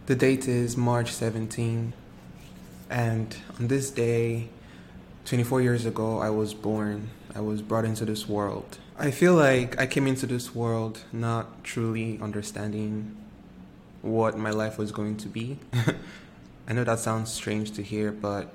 The date is March 17, and on this day, 24 years ago, I was born. I was brought into this world. I feel like I came into this world not truly understanding what my life was going to be. I know that sounds strange to hear, but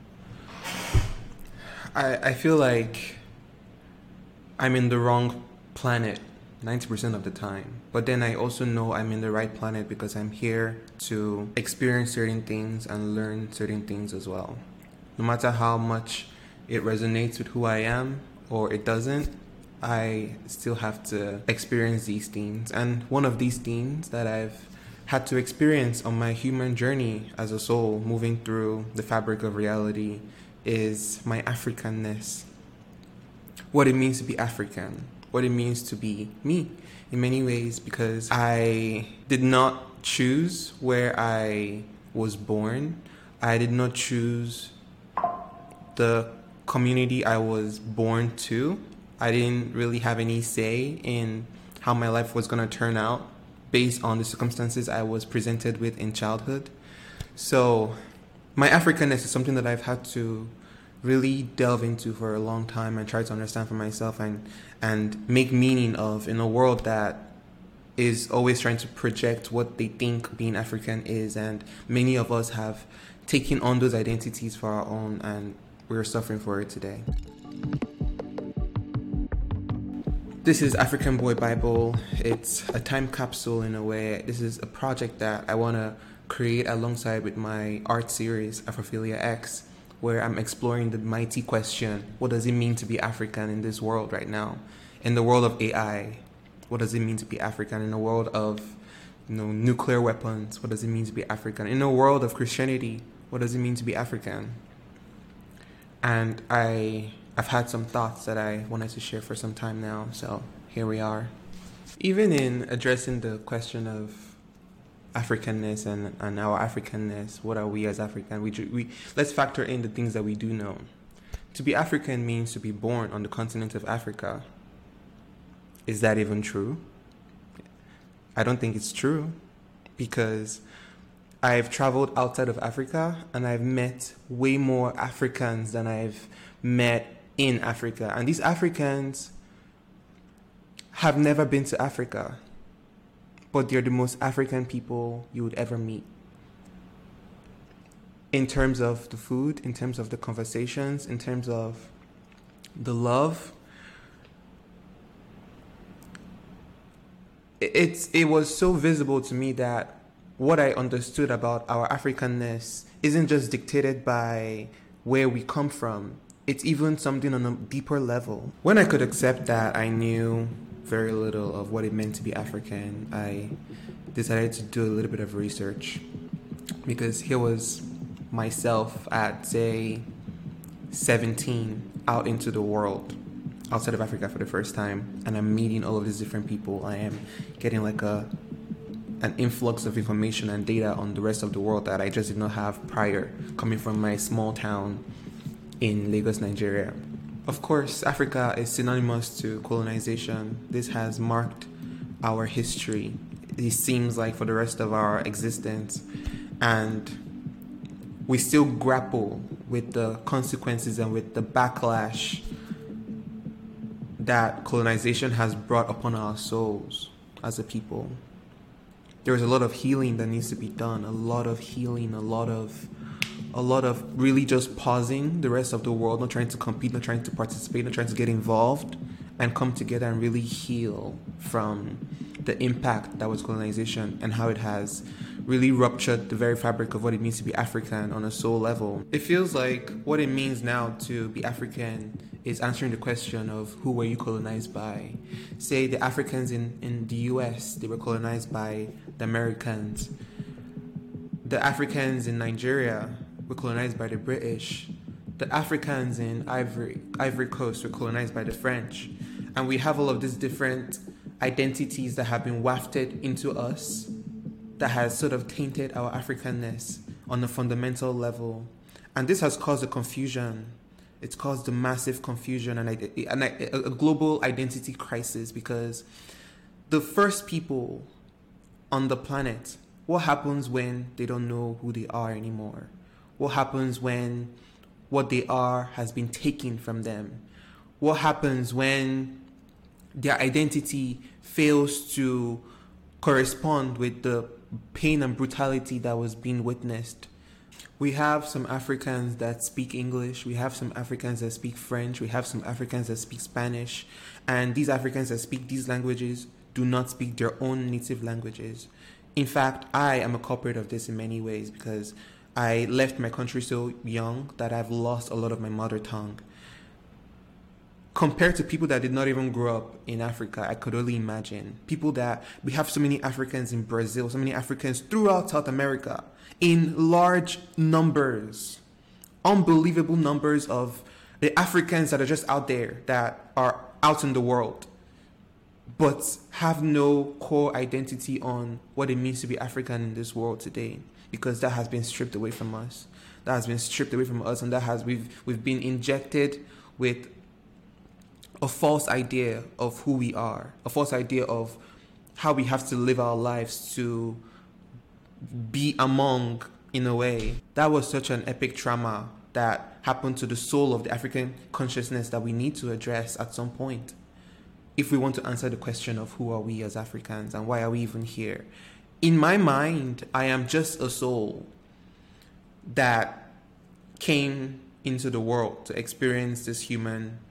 I feel like I'm in the wrong planet 90% of the time. But then I also know I'm in the right planet because I'm here to experience certain things and learn certain things as well. No matter how much it resonates with who I am or it doesn't, I still have to experience these things. And one of these things that I've had to experience on my human journey as a soul, moving through the fabric of reality, is my Africanness. What it means to be African, what it means to be me in many ways, because I did not choose where I was born. I did not choose the community I was born to. I didn't really have any say in how my life was going to turn out based on the circumstances I was presented with in childhood. So my Africanness is something that I've had to really delve into for a long time and try to understand for myself and make meaning of in a world that is always trying to project what they think being African is. And many of us have taken on those identities for our own, and we're suffering for it today. This is African Boy Bible. It's a time capsule in a way. This is a project that I want to create alongside with my art series, Afrophilia X, where I'm exploring the mighty question, what does it mean to be African in this world right now? In the world of AI, what does it mean to be African? In the world of nuclear weapons, what does it mean to be African? In the world of Christianity, what does it mean to be African? And I've had some thoughts that I wanted to share for some time now, so here we are. Even in addressing the question of Africanness and our Africanness, what are we as African? We let's factor in the things that we do know. To be African means to be born on the continent of Africa. Is that even true? I don't think it's true, because I've traveled outside of Africa and I've met way more Africans than I've met in Africa. And these Africans have never been to Africa, but they're the most African people you would ever meet. In terms of the food, in terms of the conversations, in terms of the love, it was so visible to me that what I understood about our Africanness isn't just dictated by where we come from. It's even something on a deeper level. When I could accept that I knew very little of what it meant to be African, I decided to do a little bit of research, because here was myself at, say, 17, out into the world, outside of Africa for the first time, and I'm meeting all of these different people. I am getting like an influx of information and data on the rest of the world that I just did not have prior, coming from my small town in Lagos, Nigeria. Of course, Africa is synonymous to colonization. This has marked our history, it seems like, for the rest of our existence. And we still grapple with the consequences and with the backlash that colonization has brought upon our souls as a people. There is a lot of healing that needs to be done, a lot of healing, a lot of really just pausing the rest of the world, not trying to compete, not trying to participate, not trying to get involved, and come together and really heal from the impact that was colonization and how it has really ruptured the very fabric of what it means to be African on a soul level. It feels like what it means now to be African is answering the question of who were you colonized by. Say the Africans in the US, they were colonized by the Americans. The Africans in Nigeria were colonized by the British. The Africans in Ivory Coast were colonized by the French. And we have all of these different identities that have been wafted into us that has sort of tainted our Africanness on a fundamental level. And this has caused a confusion. It's caused a massive confusion and a global identity crisis, because the first people on the planet what happens when they don't know who they are anymore? What happens when what they are has been taken from them? What happens when their identity fails to correspond with the pain and brutality that was being witnessed? We have some Africans that speak English, we have some Africans that speak French, we have some Africans that speak Spanish, and these Africans that speak these languages do not speak their own native languages. In fact, I am a culprit of this in many ways because I left my country so young that I've lost a lot of my mother tongue. Compared to people that did not even grow up in Africa, I could only imagine. People that, we have so many Africans in Brazil, so many Africans throughout South America, in large numbers, unbelievable numbers of the Africans that are just out there, that are out in the world, but have no core identity on what it means to be African in this world today, because that has been stripped away from us. That has been stripped away from us, and we've been injected with a false idea of who we are, a false idea of how we have to live our lives to be among, in a way. That was such an epic trauma that happened to the soul of the African consciousness that we need to address at some point if we want to answer the question of who are we as Africans and why are we even here. In my mind, I am just a soul that came into the world to experience this human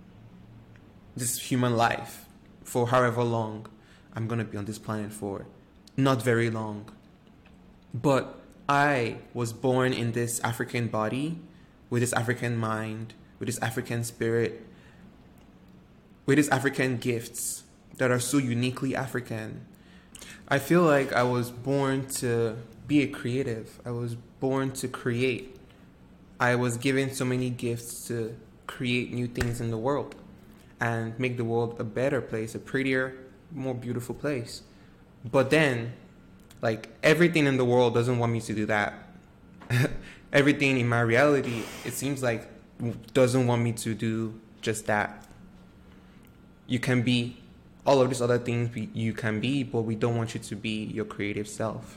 life for however long I'm going to be on this planet for. Not very long. But I was born in this African body, with this African mind, with this African spirit, with these African gifts that are so uniquely African. I feel like I was born to be a creative. I was born to create. I was given so many gifts to create new things in the world and make the world a better place, a prettier, more beautiful place. But then, like, everything in the world doesn't want me to do that. Everything in my reality, it seems like, doesn't want me to do just that. You can be all of these other things you can be, but we don't want you to be your creative self.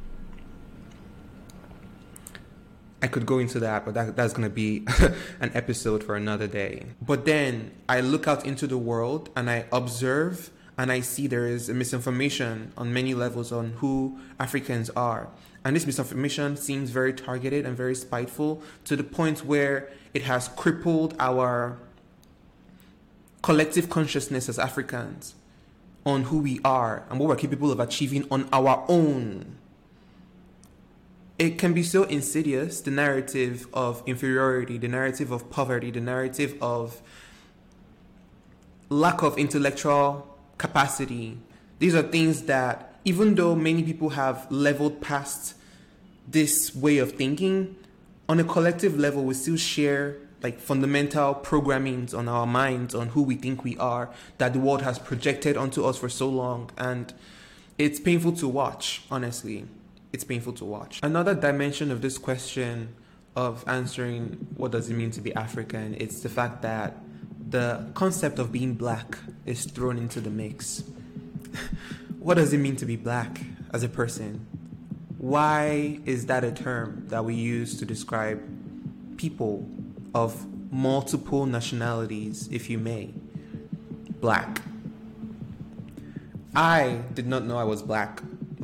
I could go into that, but that's going to be an episode for another day. But then I look out into the world and I observe and I see there is a misinformation on many levels on who Africans are. And this misinformation seems very targeted and very spiteful to the point where it has crippled our collective consciousness as Africans on who we are and what we're capable of achieving on our own. It can be so insidious, the narrative of inferiority, the narrative of poverty, the narrative of lack of intellectual capacity. These are things that, even though many people have leveled past this way of thinking, on a collective level, we still share like fundamental programmings on our minds on who we think we are that the world has projected onto us for so long. And it's painful to watch, honestly. It's painful to watch. Another dimension of this question of answering what does it mean to be African, it's the fact that the concept of being black is thrown into the mix. What does it mean to be black as a person? Why is that a term that we use to describe people of multiple nationalities, if you may? Black. I did not know I was black,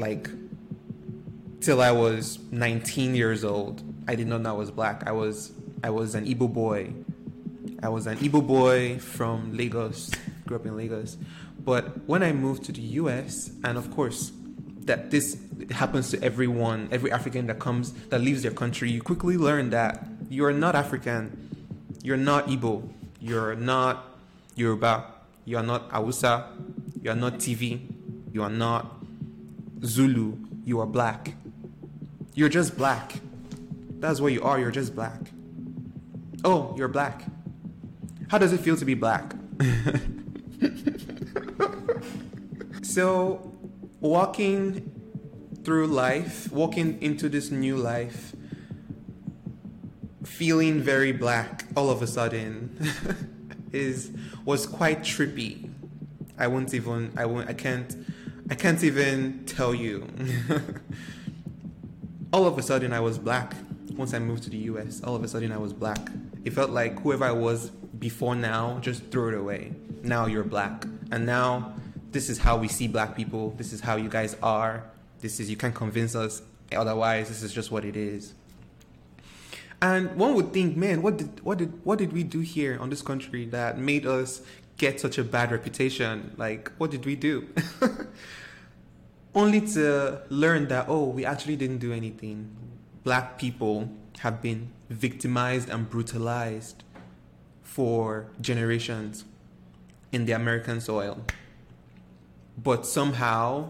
till I was 19 years old. I did not know I was black. I was an Igbo boy. I was an Igbo boy from Lagos, grew up in Lagos. But when I moved to the US, and of course, that this happens to everyone, every African that leaves their country, you quickly learn that you are not African, you're not Igbo, you're not Yoruba, you are not Hausa, you are not TV, you are not Zulu, you are black. You're just black. That's what you are, you're just black. Oh, you're black. How does it feel to be black? So, walking through life, walking into this new life, feeling very black all of a sudden was quite trippy. I can't I can't even tell you. All of a sudden, I was black. Once I moved to the US, all of a sudden I was black. It felt like whoever I was before now, just throw it away. Now you're black. And now this is how we see black people. This is how you guys are. You can't convince us otherwise. This is just what it is. And one would think, man, what did we do here on this country that made us get such a bad reputation? Like, what did we do? Only to learn that, we actually didn't do anything. Black people have been victimized and brutalized for generations in the American soil. But somehow,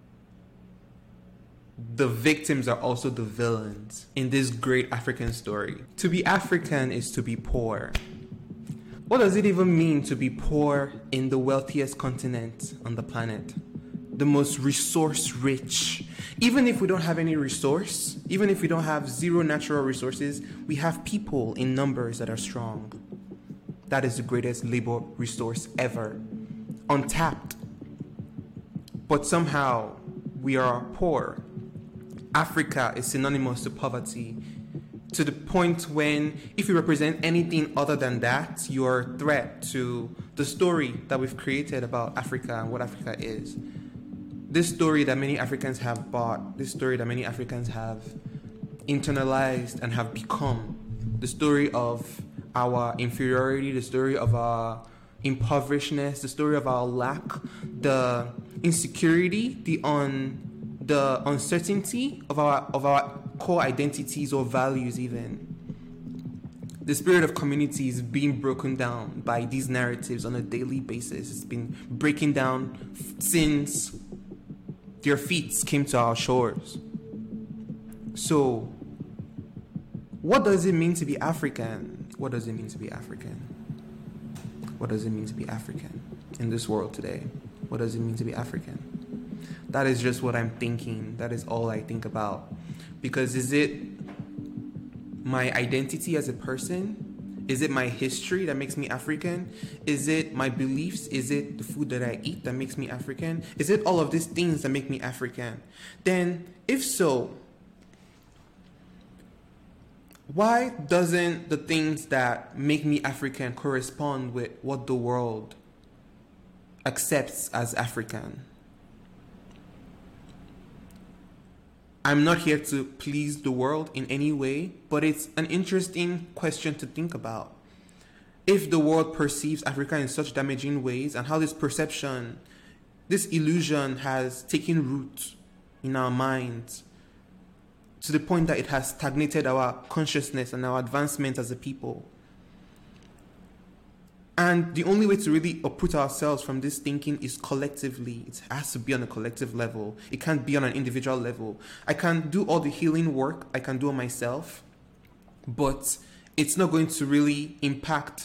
the victims are also the villains in this great African story. To be African is to be poor. What does it even mean to be poor in the wealthiest continent on the planet? The most resource rich. Even if we don't have any resource, even if we don't have zero natural resources, we have people in numbers that are strong. That is the greatest labor resource ever. Untapped. But somehow we are poor. Africa is synonymous to poverty, to the point when if you represent anything other than that, you are a threat to the story that we've created about Africa and what Africa is. This story that many Africans have bought, this story that many Africans have internalized and have become, the story of our inferiority, the story of our impoverishedness, the story of our lack, the insecurity, the uncertainty of our core identities or values even. The spirit of community is being broken down by these narratives on a daily basis. It's been breaking down since their feet came to our shores. So, what does it mean to be African? What does it mean to be African? What does it mean to be African in this world today? What does it mean to be African? That is just what I'm thinking. That is all I think about. Because is it my identity as a person? Is it my history that makes me African? Is it my beliefs? Is it the food that I eat that makes me African? Is it all of these things that make me African? Then, if so, why doesn't the things that make me African correspond with what the world accepts as African? I'm not here to please the world in any way, but it's an interesting question to think about. If the world perceives Africa in such damaging ways, and how this perception, this illusion has taken root in our minds to the point that it has stagnated our consciousness and our advancement as a people. And the only way to really uproot ourselves from this thinking is collectively. It has to be on a collective level. It can't be on an individual level. I can do all the healing work I can do on myself, but it's not going to really impact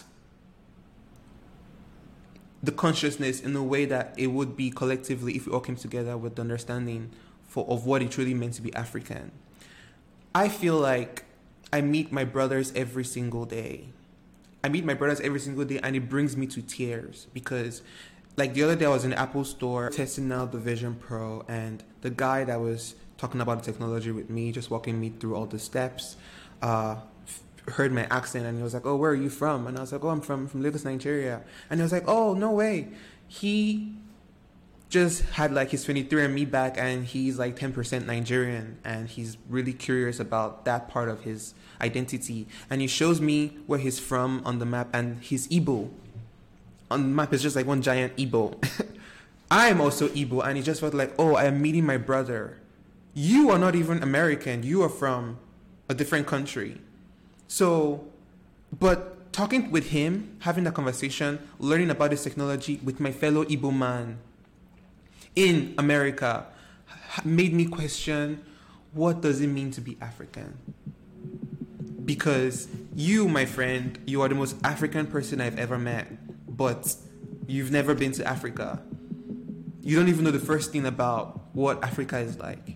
the consciousness in a way that it would be collectively if we all came together with the understanding of what it really meant to be African. I feel like I meet my brothers every single day. And it brings me to tears because, like, the other day I was in the Apple store testing out the Vision Pro, and the guy that was talking about the technology with me, just walking me through all the steps, heard my accent, and he was like, "Oh, where are you from?" And I was like, "Oh, I'm from Lagos, Nigeria." And he was like, "Oh, no way." He just had like his 23andMe back, and he's like 10% Nigerian, and he's really curious about that part of his identity. And he shows me where he's from on the map, and he's Igbo. On the map, it's just like one giant Igbo. I'm also Igbo, and he just felt like, oh, I am meeting my brother. You are not even American. You are from a different country. So, but talking with him, having that conversation, learning about this technology with my fellow Igbo man in America made me question, what does it mean to be African? Because you, my friend, you are the most African person I've ever met, but you've never been to Africa. You don't even know the first thing about what Africa is like.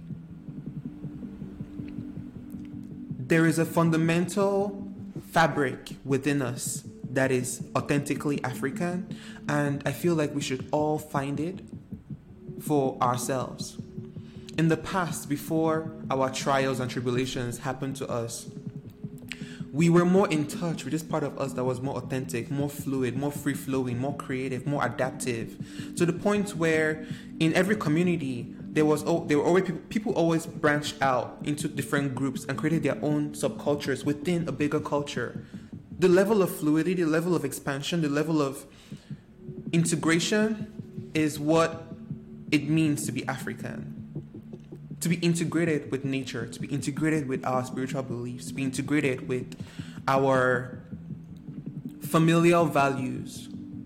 There is a fundamental fabric within us that is authentically African, and I feel like we should all find it, for ourselves. In the past, before our trials and tribulations happened to us, we were more in touch with this part of us that was more authentic, more fluid, more free-flowing, more creative, more adaptive, to the point where in every community there were always people always branched out into different groups and created their own subcultures within a bigger culture. The level of fluidity, the level of expansion, the level of integration is what it means to be African. To be integrated with nature, to be integrated with our spiritual beliefs, to be integrated with our familial values.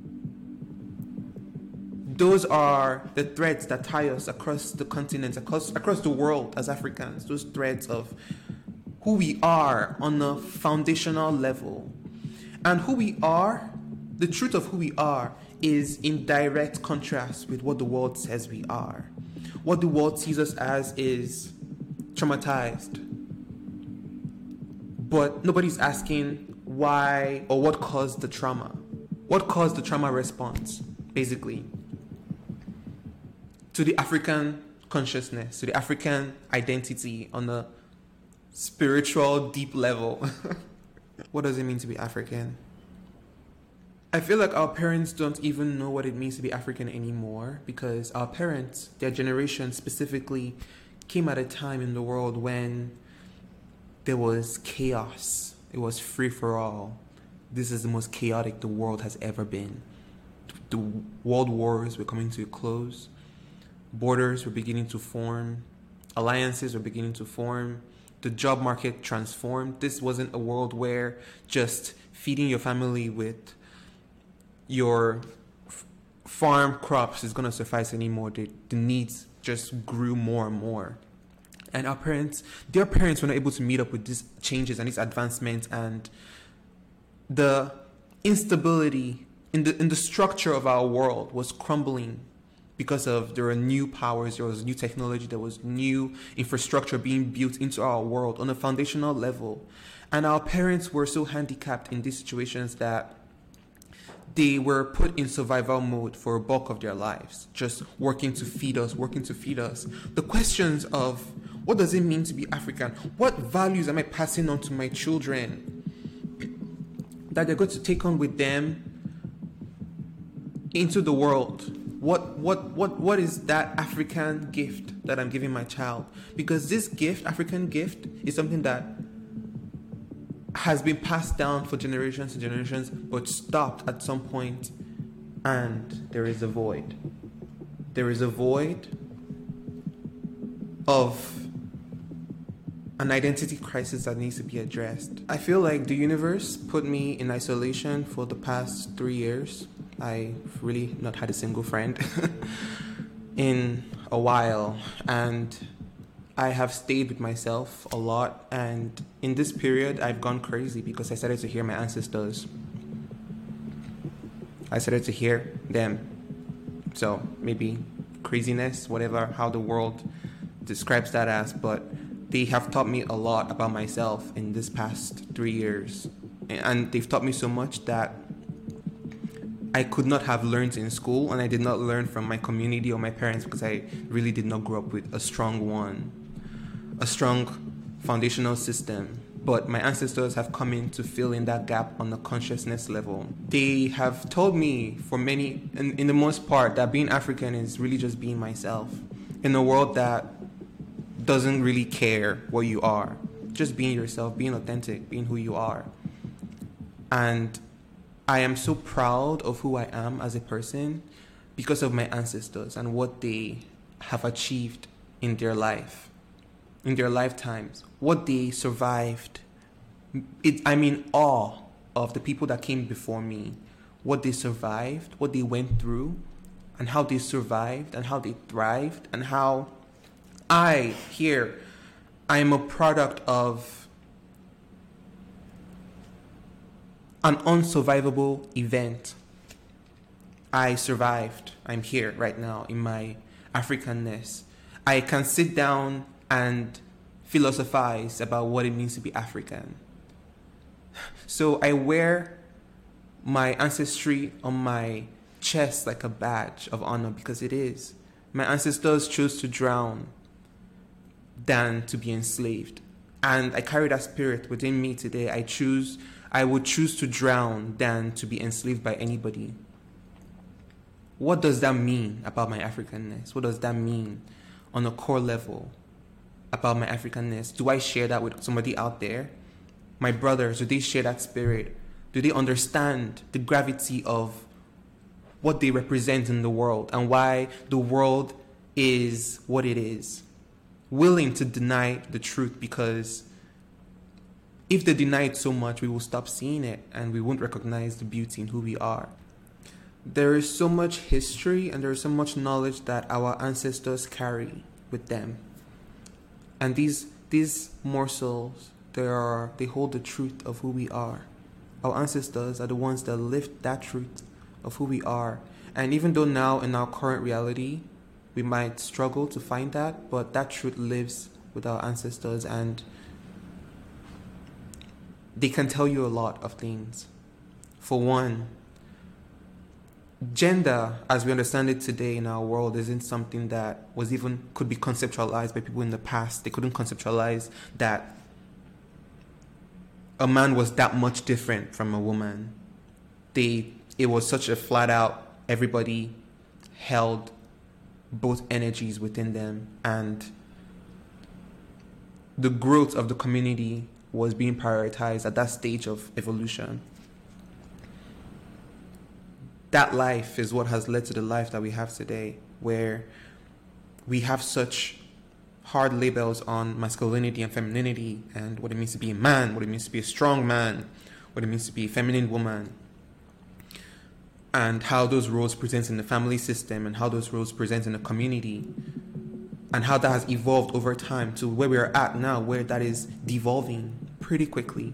Those are the threads that tie us across the continent, across the world as Africans. Those threads of who we are on a foundational level. And who we are, the truth of who we are, is in direct contrast with what the world says we are. What the world sees us as is traumatized. But nobody's asking why or what caused the trauma. What caused the trauma response, basically, to the African consciousness, to the African identity on a spiritual, deep level. What does it mean to be African? I feel like our parents don't even know what it means to be African anymore, because our parents, their generation specifically, came at a time in the world when there was chaos. It was free for all. This is the most chaotic the world has ever been. The world wars were coming to a close. Borders were beginning to form. Alliances were beginning to form. The job market transformed. This wasn't a world where just feeding your family with your farm crops is going to suffice anymore. The needs just grew more and more. And their parents were not able to meet up with these changes and these advancements, and the instability in the structure of our world was crumbling because there were new powers, there was new technology, there was new infrastructure being built into our world on a foundational level. And our parents were so handicapped in these situations that they were put in survival mode for a bulk of their lives, just working to feed us. The questions of what does it mean to be African? What values am I passing on to my children that they're going to take on with them into the world? What is that African gift that I'm giving my child? Because this gift, African gift, is something that has been passed down for generations and generations, but stopped at some point, and there is a void. There is a void of an identity crisis that needs to be addressed. I feel like the universe put me in isolation for the past 3 years. I've really not had a single friend in a while, and I have stayed with myself a lot, and in this period I've gone crazy because I started to hear my ancestors. I started to hear them. So maybe craziness, whatever, how the world describes that as, but they have taught me a lot about myself in this past 3 years. And they've taught me so much that I could not have learned in school, and I did not learn from my community or my parents because I really did not grow up with a strong foundational system. But my ancestors have come in to fill in that gap on the consciousness level. They have told me in the most part, that being African is really just being myself in a world that doesn't really care what you are. Just being yourself, being authentic, being who you are. And I am so proud of who I am as a person because of my ancestors and what they have achieved in their life, in their lifetimes, what they survived. I'm in awe of the people that came before me, what they survived, what they went through, and how they survived, and how they thrived, and how I am a product of an unsurvivable event. I survived. I'm here right now in my Africanness. I can sit down and philosophize about what it means to be African. So I wear my ancestry on my chest like a badge of honor, because it is. My ancestors chose to drown than to be enslaved. And I carry that spirit within me today. I would choose to drown than to be enslaved by anybody. What does that mean about my Africanness? What does that mean on a core level about my Africanness? Do I share that with somebody out there? My brothers, do they share that spirit? Do they understand the gravity of what they represent in the world and why the world is what it is? Willing to deny the truth, because if they deny it so much, we will stop seeing it and we won't recognize the beauty in who we are. There is so much history and there is so much knowledge that our ancestors carry with them. And these morsels, they hold the truth of who we are. Our ancestors are the ones that lift that truth of who we are. And even though now in our current reality, we might struggle to find that, but that truth lives with our ancestors, and they can tell you a lot of things. For one, gender, as we understand it today in our world, isn't something that could be conceptualized by people in the past. They couldn't conceptualize that a man was that much different from a woman. It was such a flat out, everybody held both energies within them, and the growth of the community was being prioritized at that stage of evolution. That life is what has led to the life that we have today, where we have such hard labels on masculinity and femininity and what it means to be a man, what it means to be a strong man, what it means to be a feminine woman, and how those roles present in the family system and how those roles present in the community, and how that has evolved over time to where we are at now, where that is devolving pretty quickly.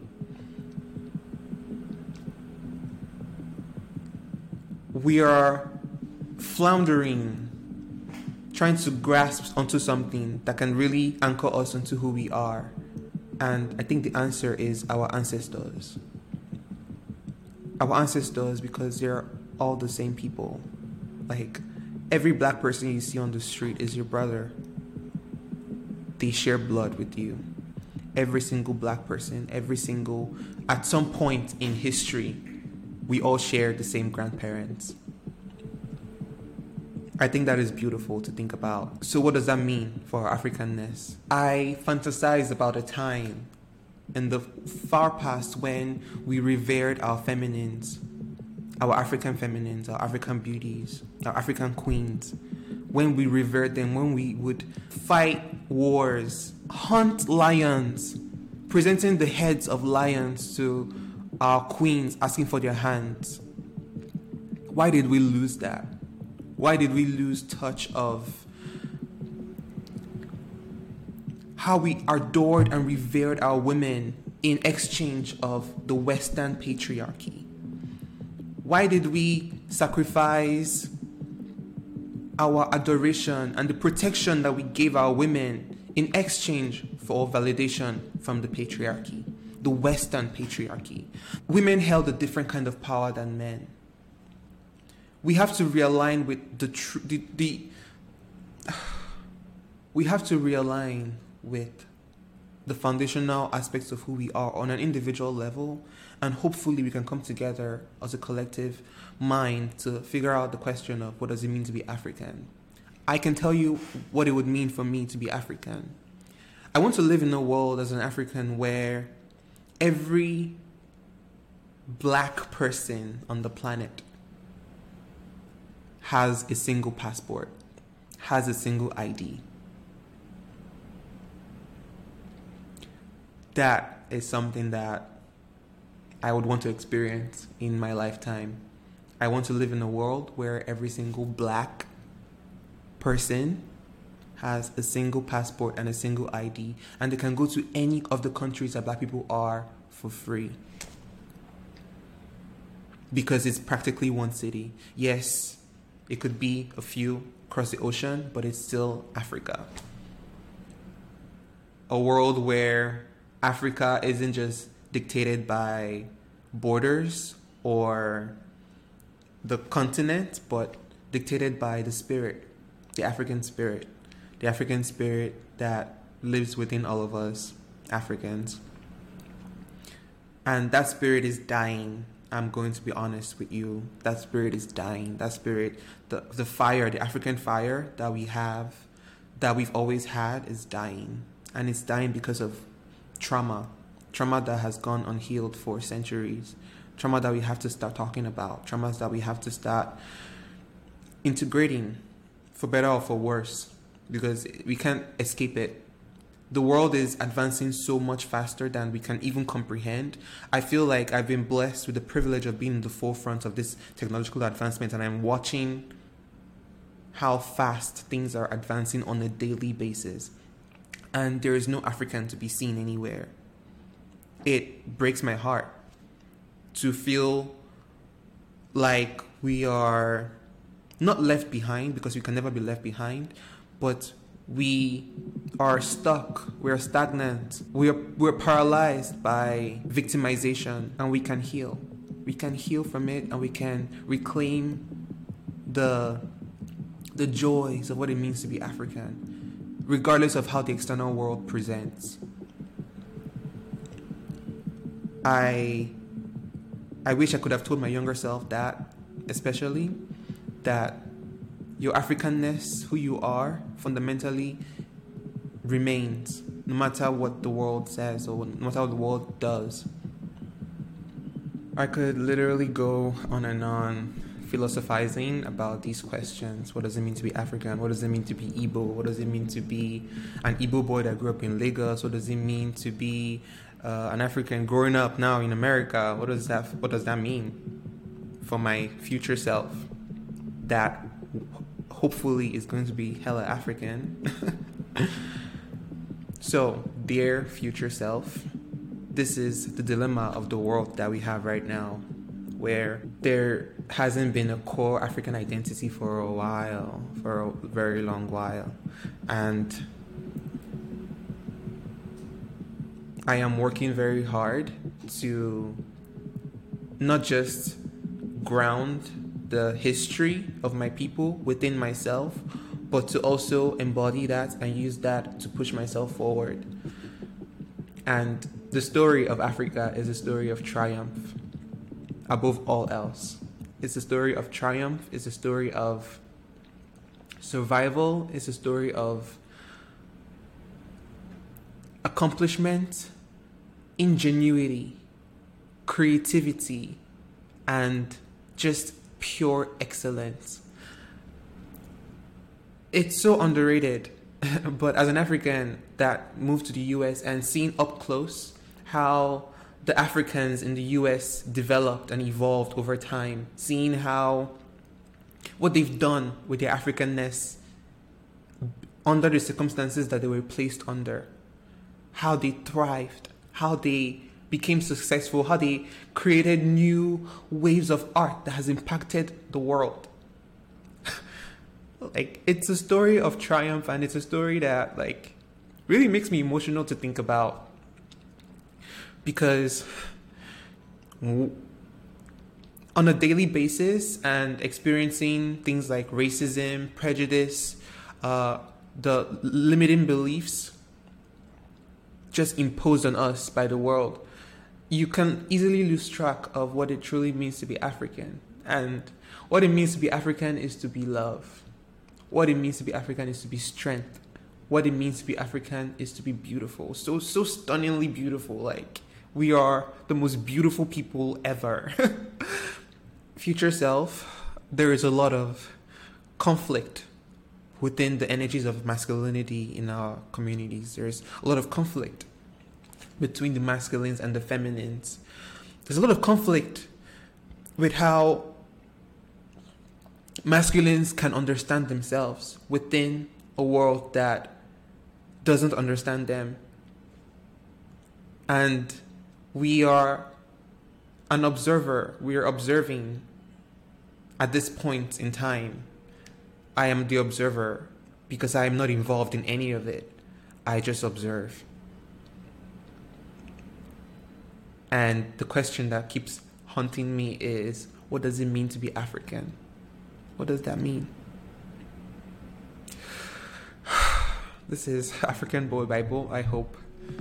We are floundering, trying to grasp onto something that can really anchor us into who we are. And I think the answer is our ancestors. Our ancestors, because they're all the same people. Like, every black person you see on the street is your brother. They share blood with you. Every single black person, at some point in history, we all share the same grandparents. I think that is beautiful to think about. So what does that mean for our Africanness? I fantasize about a time in the far past when we revered our feminines, our African feminines, our African beauties, our African queens. When we revered them, when we would fight wars, hunt lions, presenting the heads of lions to our queens, asking for their hands. Why did we lose that? Why did we lose touch of how we adored and revered our women in exchange of the Western patriarchy? Why did we sacrifice our adoration and the protection that we gave our women in exchange for validation from the patriarchy, the Western patriarchy? Women held a different kind of power than men. We have to realign with we have to realign with the foundational aspects of who we are on an individual level, and hopefully we can come together as a collective mind to figure out the question of what does it mean to be African. I can tell you what it would mean for me to be African. I want to live in a world as an African where every black person on the planet has a single passport, has a single ID. That is something that I would want to experience in my lifetime. I want to live in a world where every single black person has a single passport and a single ID, and they can go to any of the countries that black people are for free. Because it's practically one city. Yes, it could be a few across the ocean, but it's still Africa. A world where Africa isn't just dictated by borders or the continent, but dictated by the spirit the African spirit that lives within all of us Africans. And that spirit is dying. I'm going to be honest with you. That spirit is dying. That spirit, the fire, the African fire that we have, that we've always had, is dying. And it's dying because of trauma. Trauma that has gone unhealed for centuries. Trauma that we have to start talking about. Traumas that we have to start integrating, for better or for worse, because we can't escape it. The world is advancing so much faster than we can even comprehend. I feel like I've been blessed with the privilege of being in the forefront of this technological advancement, and I'm watching how fast things are advancing on a daily basis. And there is no African to be seen anywhere. It breaks my heart to feel like we are not left behind, because we can never be left behind, but we are stuck, we're stagnant, we're paralyzed by victimization, and we can heal. We can heal from it, and we can reclaim the joys of what it means to be African, regardless of how the external world presents. I wish I could have told my younger self that, especially, that your Africanness, who you are, fundamentally remains, no matter what the world says or no matter what the world does. I could literally go on and on philosophizing about these questions. What does it mean to be African? What does it mean to be Igbo? What does it mean to be an Igbo boy that grew up in Lagos? What does it mean to be an African growing up now in America? What does that mean for my future self that hopefully is going to be hella African? So, dear future self, this is the dilemma of the world that we have right now, where there hasn't been a core African identity for a very long while. And I am working very hard to not just ground the history of my people within myself, but to also embody that and use that to push myself forward. And the story of Africa is a story of triumph above all else. It's a story of triumph. It's a story of survival. It's a story of accomplishment, ingenuity, creativity, and just pure excellence. It's so underrated, but as an African that moved to the US and seen up close how the Africans in the US developed and evolved over time, seeing how what they've done with their Africanness under the circumstances that they were placed under, how they thrived, how they became successful, how they created new waves of art that has impacted the world. Like, it's a story of triumph, and it's a story that, like, really makes me emotional to think about, because on a daily basis and experiencing things like racism, prejudice, the limiting beliefs just imposed on us by the world, you can easily lose track of what it truly means to be African. And what it means to be African is to be love. What it means to be African is to be strength. What it means to be African is to be beautiful. So stunningly beautiful. Like, we are the most beautiful people ever. Future self, there is a lot of conflict within the energies of masculinity in our communities. There's a lot of conflict between the masculines and the feminines. There's a lot of conflict with how masculines can understand themselves within a world that doesn't understand them. And we are an observer. We are observing at this point in time. I am the observer because I am not involved in any of it. I just observe. And the question that keeps haunting me is, what does it mean to be African? What does that mean? This is African Boy Bible. I hope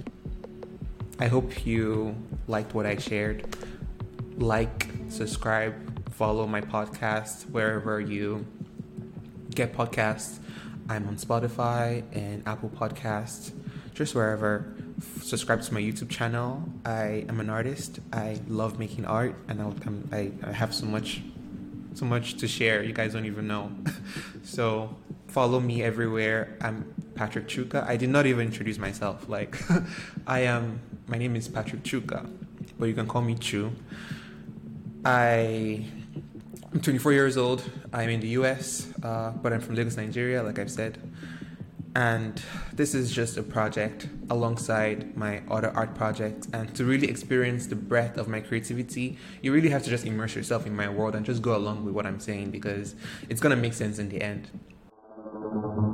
you liked what I shared. Like, subscribe, follow my podcast wherever you get podcasts. I'm on Spotify and Apple Podcasts, just wherever. Subscribe to my YouTube channel. I am an artist. I love making art, and I have so much to share. You guys don't even know. So follow me everywhere. I'm Patrick Chuka. I did not even introduce myself. Like, my name is Patrick Chuka, but you can call me Chu. I'm 24 years old. I'm in the US, but I'm from Lagos, Nigeria, like I've said. And this is just a project alongside my other art projects. And to really experience the breadth of my creativity, you really have to just immerse yourself in my world and just go along with what I'm saying, because it's going to make sense in the end.